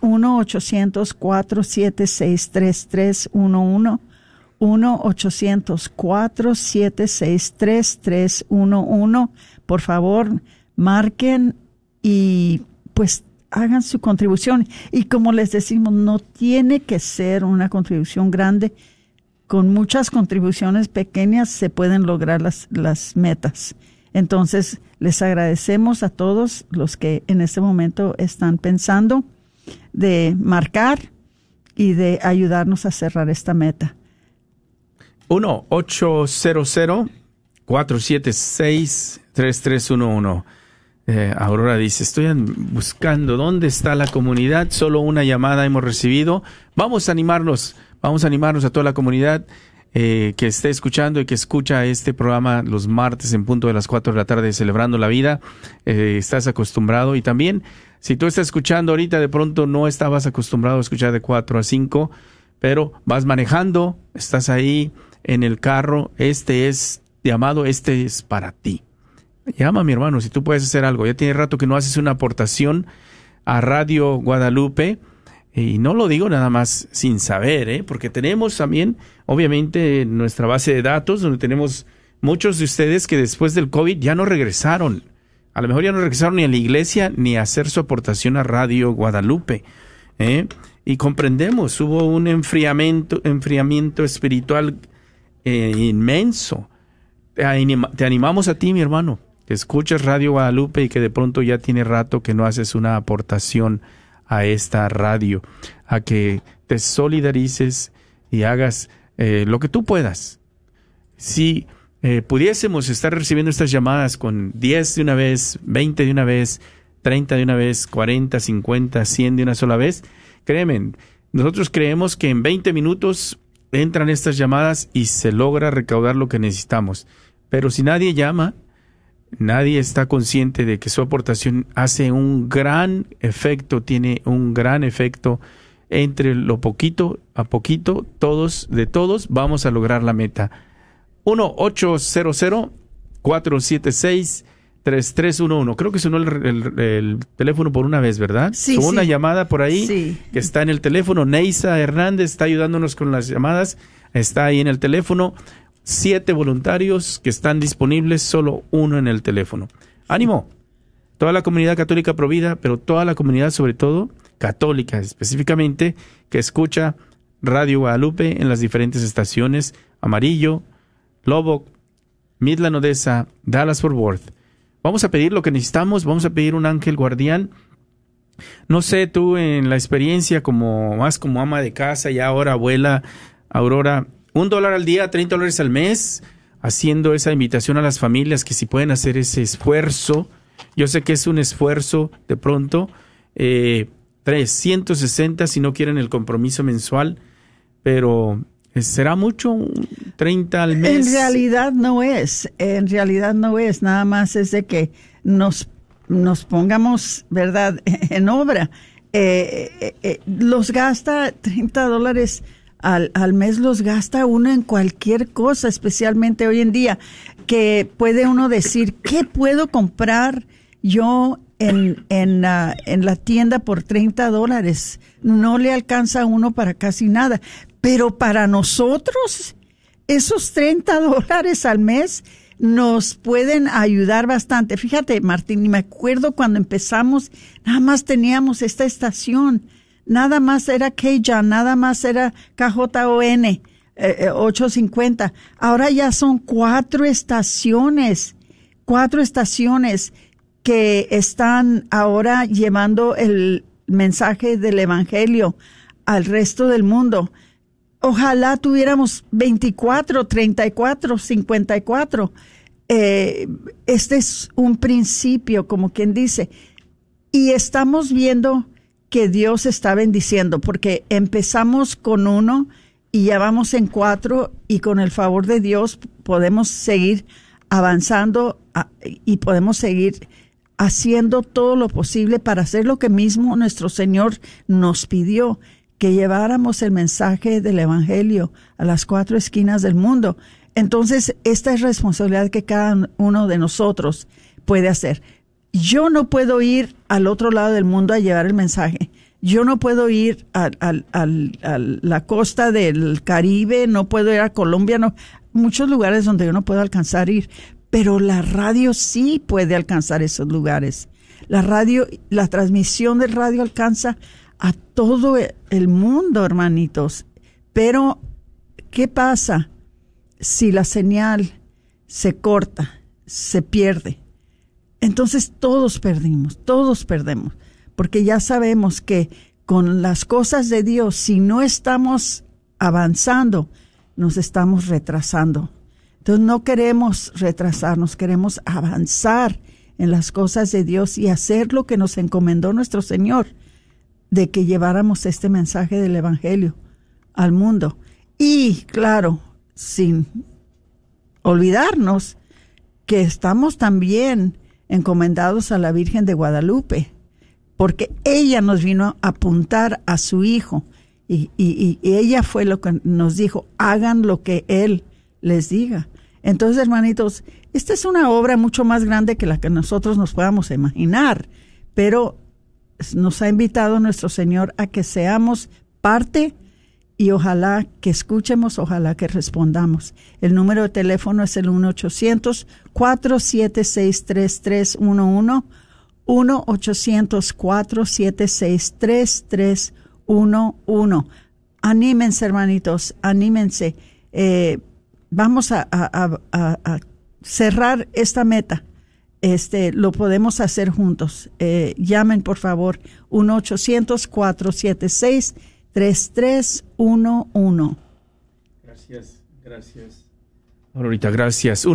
1-800-476-3311, 1-800-476-3311. Por favor, marquen y pues hagan su contribución. Y como les decimos, no tiene que ser una contribución grande. Con muchas contribuciones pequeñas se pueden lograr las metas. Entonces, les agradecemos a todos los que en este momento están pensando de marcar y de ayudarnos a cerrar esta meta. 1-800-476-3311. Aurora dice, estoy buscando dónde está la comunidad, solo una llamada hemos recibido. Vamos a animarnos a toda la comunidad que esté escuchando y que escucha este programa los martes en punto de las 4 de la tarde, Celebrando la Vida. Estás acostumbrado, y también si tú estás escuchando ahorita, de pronto no estabas acostumbrado a escuchar de 4 a 5, pero vas manejando, estás ahí en el carro, este es para ti. Llama, mi hermano, si tú puedes hacer algo. Ya tiene rato que no haces una aportación a Radio Guadalupe. Y no lo digo nada más sin saber, porque tenemos también, obviamente, nuestra base de datos, donde tenemos muchos de ustedes que después del COVID ya no regresaron. A lo mejor ya no regresaron ni a la iglesia ni a hacer su aportación a Radio Guadalupe. Y comprendemos, hubo un enfriamiento espiritual inmenso. Te animamos a ti, mi hermano, que escuches Radio Guadalupe y que de pronto ya tiene rato que no haces una aportación a esta radio, a que te solidarices y hagas lo que tú puedas. Si pudiésemos estar recibiendo estas llamadas con 10 de una vez, 20 de una vez, 30 de una vez, 40, 50, 100 de una sola vez, créeme, nosotros creemos que en 20 minutos entran estas llamadas y se logra recaudar lo que necesitamos. Pero si nadie llama, nadie está consciente de que su aportación hace un gran efecto, tiene un gran efecto. Entre lo poquito a poquito, todos vamos a lograr la meta. 1-800-476-3311. Creo que sonó el teléfono por una vez, ¿verdad? Sí, Hubo una llamada por ahí que está en el teléfono. Neisa Hernández está ayudándonos con las llamadas. Está ahí en el teléfono. 7 voluntarios que están disponibles, solo uno en el teléfono. ¡Ánimo! Toda la comunidad católica provida, pero toda la comunidad, sobre todo, católica específicamente, que escucha Radio Guadalupe en las diferentes estaciones: Amarillo, Lubbock, Midland, Odessa, Dallas, Fort Worth. Vamos a pedir lo que necesitamos, vamos a pedir un ángel guardián. No sé, tú en la experiencia más como ama de casa y ahora abuela Aurora, $1 al día, $30 al mes, haciendo esa invitación a las familias que si pueden hacer ese esfuerzo. Yo sé que es un esfuerzo de pronto, 360 si no quieren el compromiso mensual, pero ¿será mucho? 30 al mes. En realidad no es, nada más es de que nos pongamos, ¿verdad?, en obra. Los gasta $30 al mes, los gasta uno en cualquier cosa, especialmente hoy en día, que puede uno decir, ¿qué puedo comprar yo en la tienda por $30? No le alcanza a uno para casi nada. Pero para nosotros, esos $30 al mes nos pueden ayudar bastante. Fíjate, Martín, me acuerdo cuando empezamos, nada más teníamos esta estación. Nada más era KJON, nada más era KJON 850. Ahora ya son 4 estaciones que están ahora llevando el mensaje del Evangelio al resto del mundo. Ojalá tuviéramos 24, 34, 54. Este es un principio, como quien dice. Y estamos viendo que Dios está bendiciendo, porque empezamos con 1 y ya vamos en 4, y con el favor de Dios podemos seguir avanzando y podemos seguir haciendo todo lo posible para hacer lo que mismo nuestro Señor nos pidió, que lleváramos el mensaje del Evangelio a las 4 esquinas del mundo. Entonces, esta es responsabilidad que cada uno de nosotros puede hacer. Yo no puedo ir al otro lado del mundo a llevar el mensaje. Yo no puedo ir a la costa del Caribe, no puedo ir a Colombia, no, muchos lugares donde yo no puedo alcanzar ir. Pero la radio sí puede alcanzar esos lugares. La transmisión del radio alcanza a todo el mundo, hermanitos. Pero, ¿qué pasa si la señal se corta, se pierde? Entonces todos perdemos, porque ya sabemos que con las cosas de Dios, si no estamos avanzando, nos estamos retrasando. Entonces no queremos retrasarnos, queremos avanzar en las cosas de Dios y hacer lo que nos encomendó nuestro Señor, de que lleváramos este mensaje del Evangelio al mundo. Y claro, sin olvidarnos que estamos también encomendados a la Virgen de Guadalupe, porque ella nos vino a apuntar a su Hijo y ella fue lo que nos dijo, hagan lo que Él les diga. Entonces, hermanitos, esta es una obra mucho más grande que la que nosotros nos podamos imaginar, pero nos ha invitado nuestro Señor a que seamos parte y ojalá que escuchemos, ojalá que respondamos. El número de teléfono es el 1-800-476-3311, 1-800-476-3311. Anímense, hermanitos, anímense. Vamos a cerrar esta meta. Lo podemos hacer juntos. Llamen, por favor, 1-800-476-3311. Gracias. Ahorita, gracias.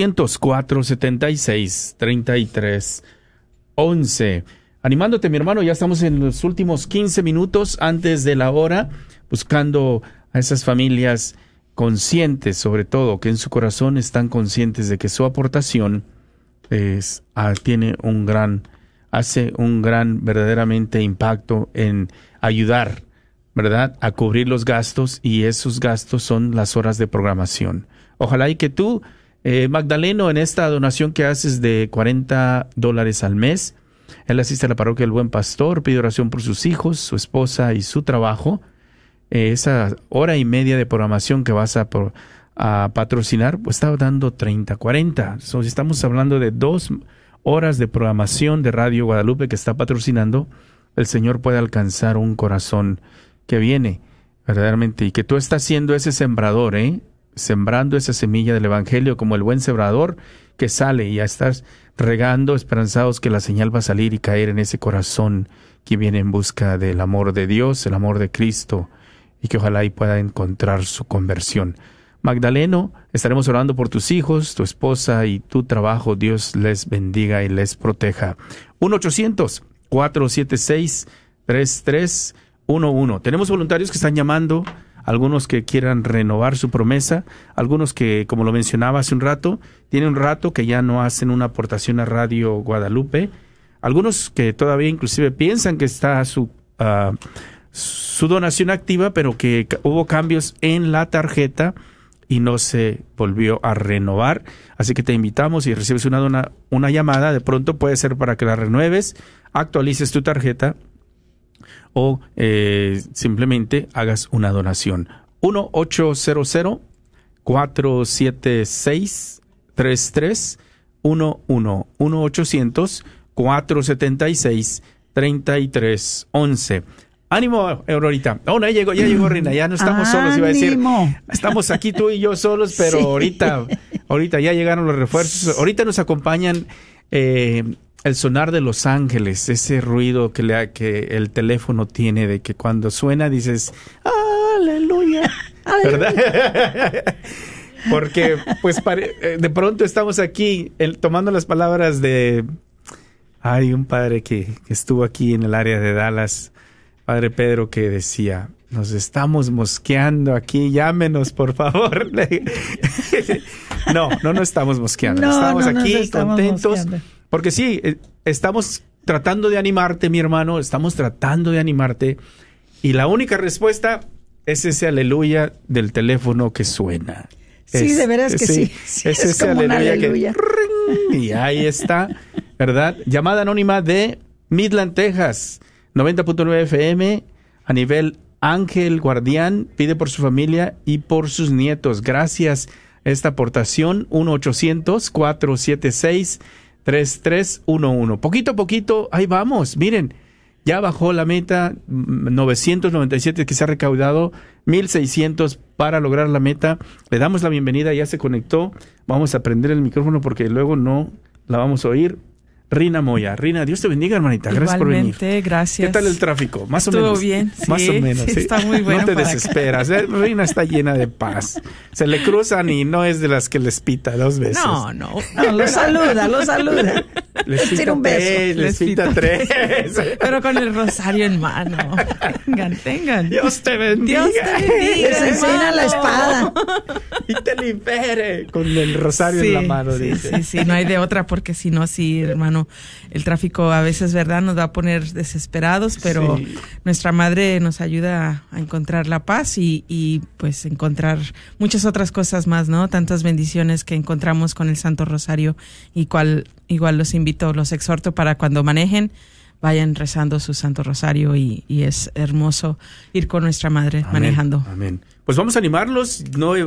1-800-476-3311. Animándote, mi hermano, ya estamos en los últimos 15 minutos antes de la hora, buscando a esas familias conscientes, sobre todo, que en su corazón están conscientes de que su aportación hace un gran verdaderamente impacto en ayudar, ¿verdad?, a cubrir los gastos, y esos gastos son las horas de programación. Ojalá y que tú, Magdaleno, en esta donación que haces de $40 al mes, él asiste a la parroquia del Buen Pastor, pide oración por sus hijos, su esposa y su trabajo. Esa hora y media de programación que vas a patrocinar, pues está dando 40. Estamos hablando de 2 horas de programación de Radio Guadalupe que está patrocinando. El Señor puede alcanzar un corazón que viene verdaderamente, y que tú estás siendo ese sembrador, sembrando esa semilla del Evangelio como el buen sembrador que sale, y ya estás regando, esperanzados que la señal va a salir y caer en ese corazón que viene en busca del amor de Dios, el amor de Cristo, y que ojalá y pueda encontrar su conversión. Magdaleno, estaremos orando por tus hijos, tu esposa y tu trabajo. Dios les bendiga y les proteja. 1-800-476-3311. Tenemos voluntarios que están llamando, algunos que quieran renovar su promesa, algunos que, como lo mencionaba hace un rato, tienen un rato que ya no hacen una aportación a Radio Guadalupe, algunos que todavía inclusive piensan que está su donación activa, pero que hubo cambios en la tarjeta y no se volvió a renovar. Así que te invitamos, si recibes una llamada, de pronto puede ser para que la renueves, actualices tu tarjeta o simplemente hagas una donación. 1-800-476-3311, 1-800-476-3311. Ánimo, Aurorita. Oh, no, ya llegó Rina, ya no estamos solos, iba a decir. Estamos aquí tú y yo solos, pero sí. ahorita ya llegaron los refuerzos. Ahorita nos acompañan el sonar de los ángeles, ese ruido que el teléfono tiene, de que cuando suena dices, ¡aleluya! ¿Verdad? Porque, pues, de pronto estamos aquí tomando las palabras de... Hay un padre que estuvo aquí en el área de Dallas, Padre Pedro, que decía, nos estamos mosqueando aquí, llámenos, por favor. No estamos mosqueando, estamos aquí contentos, mosqueando. Porque sí, estamos tratando de animarte, mi hermano, estamos tratando de animarte, y la única respuesta es ese aleluya del teléfono que suena. Sí, de veras que sí. Es ese aleluya. Y ahí está, ¿verdad? Llamada anónima de Midland, Texas, 90.9 FM, a nivel Ángel Guardián, pide por su familia y por sus nietos. Gracias a esta aportación, 1-800-476-3311. Poquito a poquito, ahí vamos. Miren, ya bajó la meta, 997 que se ha recaudado, 1,600 para lograr la meta. Le damos la bienvenida, ya se conectó. Vamos a prender el micrófono porque luego no la vamos a oír. Rina Moya. Rina, Dios te bendiga, hermanita. Gracias por venir. Gracias. ¿Qué tal el tráfico? Más o menos. Estuvo bien. Más o menos. Sí, está muy bueno. No te desesperas. Rina está llena de paz. Se le cruzan y no es de las que les pita 2 veces. No, lo saluda. Les pita un beso. Les pita 3. Pero con el rosario en mano. Tengan. Dios te bendiga. Les enseña la espada. Y te libere con el rosario en la mano. Sí, no hay de otra, porque si no, sí, hermano, el tráfico a veces, ¿verdad?, nos va a poner desesperados, pero nuestra madre nos ayuda a encontrar la paz y pues encontrar muchas otras cosas más, ¿no? Tantas bendiciones que encontramos con el Santo Rosario, igual los invito, los exhorto para cuando manejen, vayan rezando su Santo Rosario y es hermoso ir con nuestra madre manejando. Amén. Pues vamos a animarlos.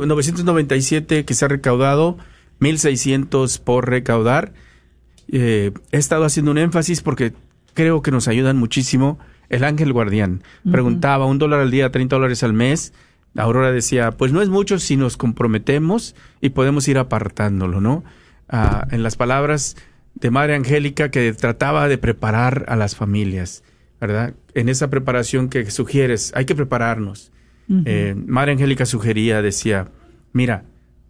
997 que se ha recaudado, 1,600 por recaudar. He estado haciendo un énfasis porque creo que nos ayudan muchísimo. El ángel guardián preguntaba, $1 al día, $30 al mes. Aurora decía, pues no es mucho si nos comprometemos y podemos ir apartándolo, ¿no? En las palabras de Madre Angélica, que trataba de preparar a las familias, ¿verdad? En esa preparación que sugieres, hay que prepararnos. Madre Angélica decía, mira,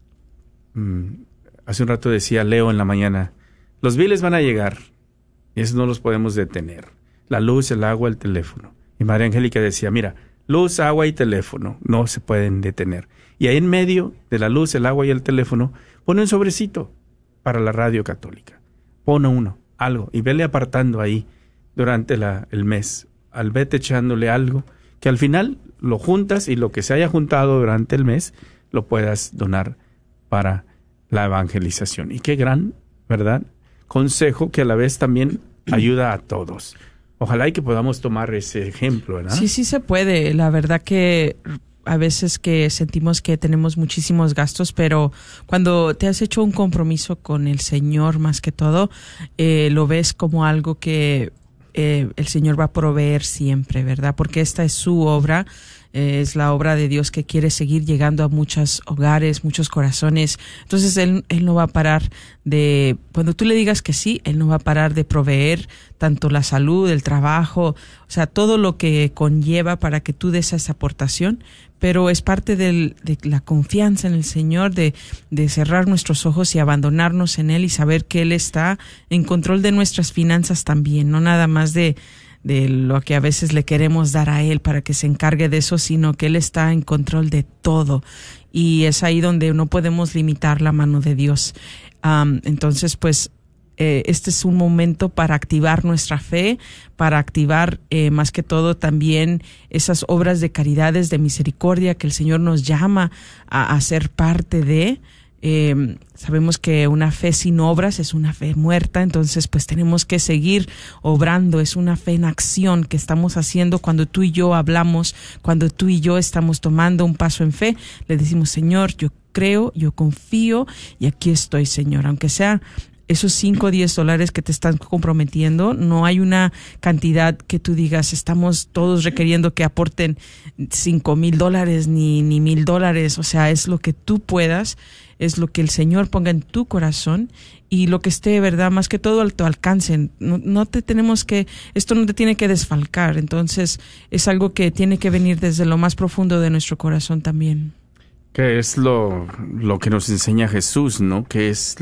hace un rato decía Leo en la mañana, los biles van a llegar y eso no los podemos detener. La luz, el agua, el teléfono. Y Madre Angélica decía, mira, luz, agua y teléfono no se pueden detener. Y ahí en medio de la luz, el agua y el teléfono, pone un sobrecito para la radio católica. Pone uno, algo, y vele apartando ahí durante el mes. Vete echándole algo, que al final lo juntas y lo que se haya juntado durante el mes lo puedas donar para la evangelización. Y qué gran, ¿verdad?, consejo que a la vez también ayuda a todos. Ojalá y que podamos tomar ese ejemplo, ¿verdad? Sí, sí se puede. La verdad que a veces que sentimos que tenemos muchísimos gastos, pero cuando te has hecho un compromiso con el Señor más que todo, lo ves como algo que el Señor va a proveer siempre, ¿verdad? Porque esta es su obra, es la obra de Dios que quiere seguir llegando a muchos hogares, muchos corazones. Entonces Él no va a parar de, cuando tú le digas que sí, Él no va a parar de proveer tanto la salud, el trabajo, o sea, todo lo que conlleva para que tú des esa aportación, pero es parte de la confianza en el Señor, de cerrar nuestros ojos y abandonarnos en Él y saber que Él está en control de nuestras finanzas también, no nada más de lo que a veces le queremos dar a Él para que se encargue de eso, sino que Él está en control de todo. Y es ahí donde no podemos limitar la mano de Dios. Entonces, pues, este es un momento para activar nuestra fe, para activar más que todo también esas obras de caridades, de misericordia que el Señor nos llama a ser parte de. Sabemos que una fe sin obras es una fe muerta, entonces pues tenemos que seguir obrando, es una fe en acción que estamos haciendo cuando tú y yo hablamos, cuando tú y yo estamos tomando un paso en fe, le decimos, Señor, yo creo, yo confío y aquí estoy, Señor, aunque sea esos $5 o $10 que te están comprometiendo, no hay una cantidad que tú digas, estamos todos requiriendo que aporten $5,000 ni $1,000, o sea, es lo que tú puedas, es lo que el Señor ponga en tu corazón y lo que esté, ¿verdad?, más que todo al tu alcance. No te tenemos que, esto no te tiene que desfalcar, entonces es algo que tiene que venir desde lo más profundo de nuestro corazón también. Que es lo que nos enseña Jesús, ¿no? Que es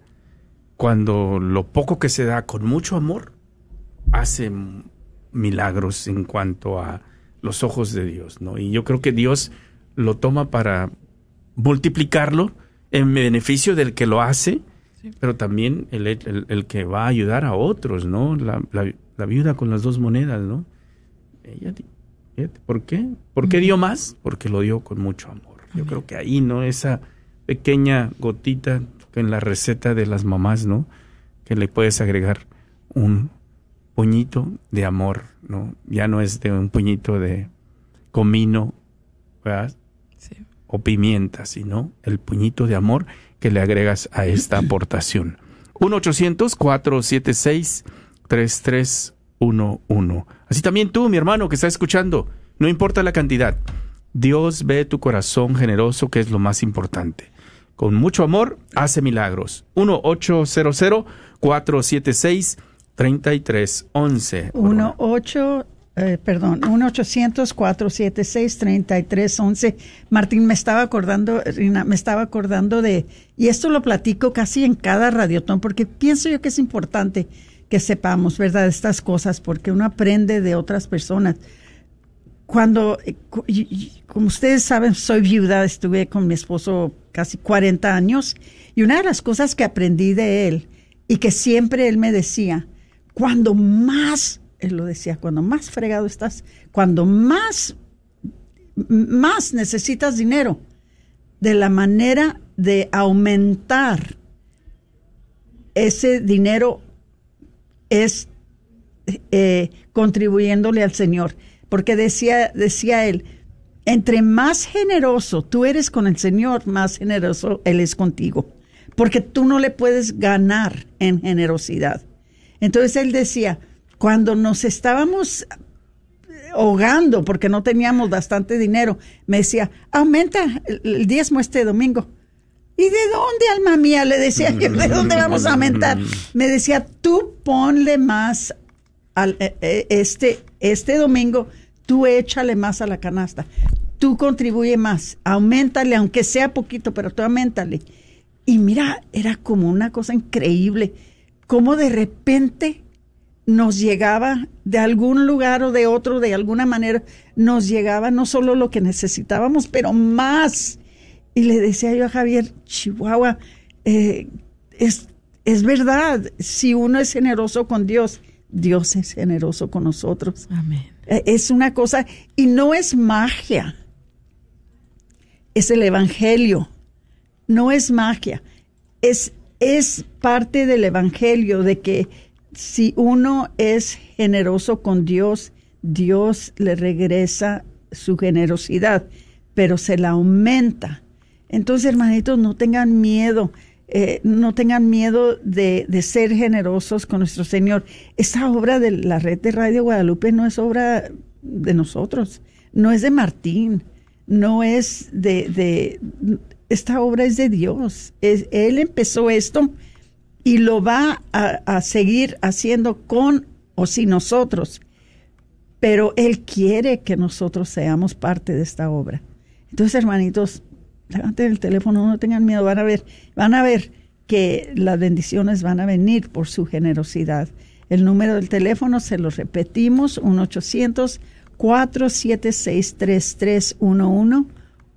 cuando lo poco que se da con mucho amor hace milagros en cuanto a los ojos de Dios, ¿no? Y yo creo que Dios lo toma para multiplicarlo en beneficio del que lo hace, sí, pero también el que va a ayudar a otros, ¿no? La viuda con las 2 monedas, ¿no? Ella, ¿por qué? ¿Por qué dio más? Porque lo dio con mucho amor. Yo creo que ahí, ¿no? Esa pequeña gotita en la receta de las mamás, ¿no? Que le puedes agregar un puñito de amor, ¿no? Ya no es de un puñito de comino, ¿verdad? Sí. O pimienta, sino el puñito de amor que le agregas a esta aportación. 1-800-476-3311. Así también tú, mi hermano, que estás escuchando, no importa la cantidad, Dios ve tu corazón generoso, que es lo más importante. Con mucho amor, hace milagros. 1-800-476-3311. 1-800-476-3311. Martín, me estaba acordando de, y esto lo platico casi en cada radiotón, porque pienso yo que es importante que sepamos, ¿verdad?, estas cosas, porque uno aprende de otras personas. Cuando, como ustedes saben, soy viuda, estuve con mi esposo casi 40 años, y una de las cosas que aprendí de él, y que siempre él me decía, él lo decía, cuando más fregado estás, cuando más necesitas dinero, de la manera de aumentar ese dinero es contribuyéndole al Señor. Porque decía él, entre más generoso tú eres con el Señor, más generoso Él es contigo. Porque tú no le puedes ganar en generosidad. Entonces él decía, cuando nos estábamos ahogando porque no teníamos bastante dinero, me decía, aumenta el diezmo este domingo. ¿Y de dónde, alma mía? Le decía yo, ¿de dónde vamos a aumentar? Me decía, tú ponle más este domingo, tú échale más a la canasta. Tú contribuye más, auméntale, aunque sea poquito, pero tú auméntale. Y mira, era como una cosa increíble, como de repente nos llegaba de algún lugar o de otro, de alguna manera, nos llegaba no solo lo que necesitábamos, pero más. Y le decía yo a Javier, Chihuahua, es verdad, si uno es generoso con Dios, Dios es generoso con nosotros. Amén. Es una cosa, y no es magia, es el Evangelio. No es magia, es parte del Evangelio, de que si uno es generoso con Dios, Dios le regresa su generosidad, pero se la aumenta. Entonces, hermanitos, no tengan miedo de ser generosos con nuestro Señor. Esta obra de la red de Radio Guadalupe no es obra de nosotros, no es de Martín, no es esta obra es de Dios. Él empezó esto y lo va a seguir haciendo con o sin nosotros. Pero Él quiere que nosotros seamos parte de esta obra. Entonces, hermanitos, levanten el teléfono, no tengan miedo. Van a ver que las bendiciones van a venir por su generosidad. El número del teléfono, se lo repetimos, 1-800-476-3311.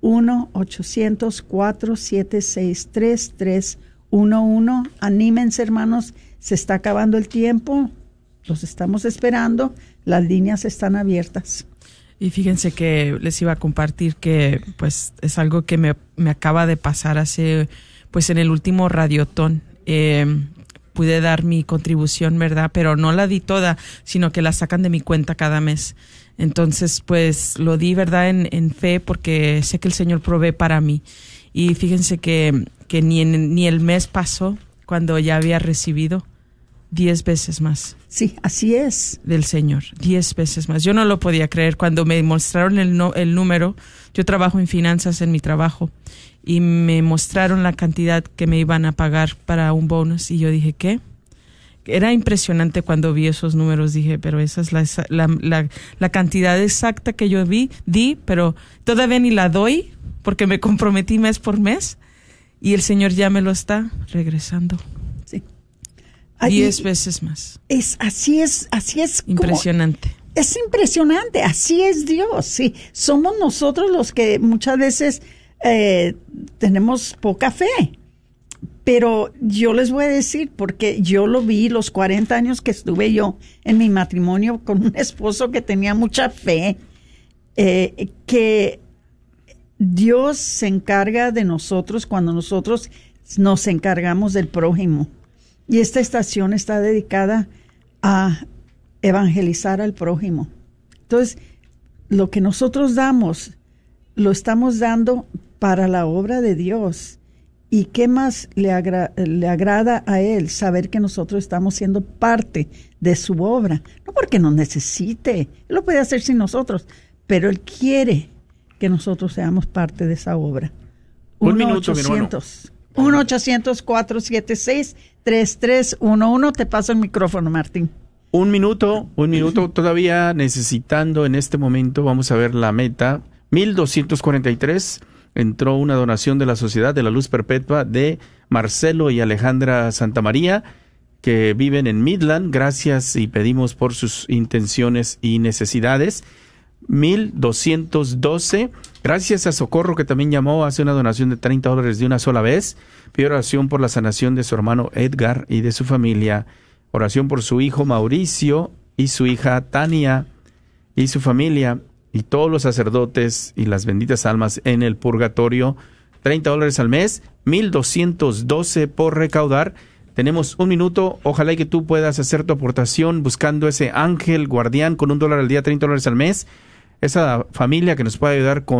1-800-476-3311. Anímense, hermanos, se está acabando el tiempo, los estamos esperando, las líneas están abiertas. Y fíjense que les iba a compartir que pues es algo que me acaba de pasar hace, pues en el último radiotón. Pude dar mi contribución, ¿verdad? Pero no la di toda, sino que la sacan de mi cuenta cada mes. Entonces, pues lo di, ¿verdad? En fe, porque sé que el Señor provee para mí. Y fíjense que ni el mes pasó cuando ya había recibido 10 veces más. Sí, así es. Del Señor, 10 veces más. Yo no lo podía creer. Cuando me mostraron el número, yo trabajo en finanzas en mi trabajo, y me mostraron la cantidad que me iban a pagar para un bonus, y yo dije, ¿qué? Era impresionante cuando vi esos números. Dije, pero esa es la cantidad exacta que yo di, pero todavía ni la doy porque me comprometí mes por mes, y el Señor ya me lo está regresando. Sí. 10 veces más. Así es. Impresionante. Es impresionante, así es Dios. Sí, somos nosotros los que muchas veces tenemos poca fe. Pero yo les voy a decir, porque yo lo vi los 40 años que estuve yo en mi matrimonio con un esposo que tenía mucha fe, que Dios se encarga de nosotros cuando nosotros nos encargamos del prójimo. Y esta estación está dedicada a evangelizar al prójimo. Entonces, lo que nosotros damos, lo estamos dando para la obra de Dios. ¿Y qué más le agrada a Él? Saber que nosotros estamos siendo parte de su obra. No porque nos necesite, Él lo puede hacer sin nosotros, pero Él quiere que nosotros seamos parte de esa obra. 1-800-476-3311. Te paso el micrófono, Martín. Un minuto, todavía necesitando en este momento, vamos a ver la meta, 1,243. Entró una donación de la Sociedad de la Luz Perpetua de Marcelo y Alejandra Santamaría, que viven en Midland. Gracias y pedimos por sus intenciones y necesidades. 1,212. Gracias a Socorro, que también llamó, hace una donación de $30 de una sola vez. Pide oración por la sanación de su hermano Edgar y de su familia. Oración por su hijo Mauricio y su hija Tania y su familia, y todos los sacerdotes y las benditas almas en el purgatorio. $30 al mes, 1,212 por recaudar. Tenemos 1 minuto. Ojalá y que tú puedas hacer tu aportación buscando ese ángel guardián con $1 al día, $30 al mes. Esa familia que nos puede ayudar con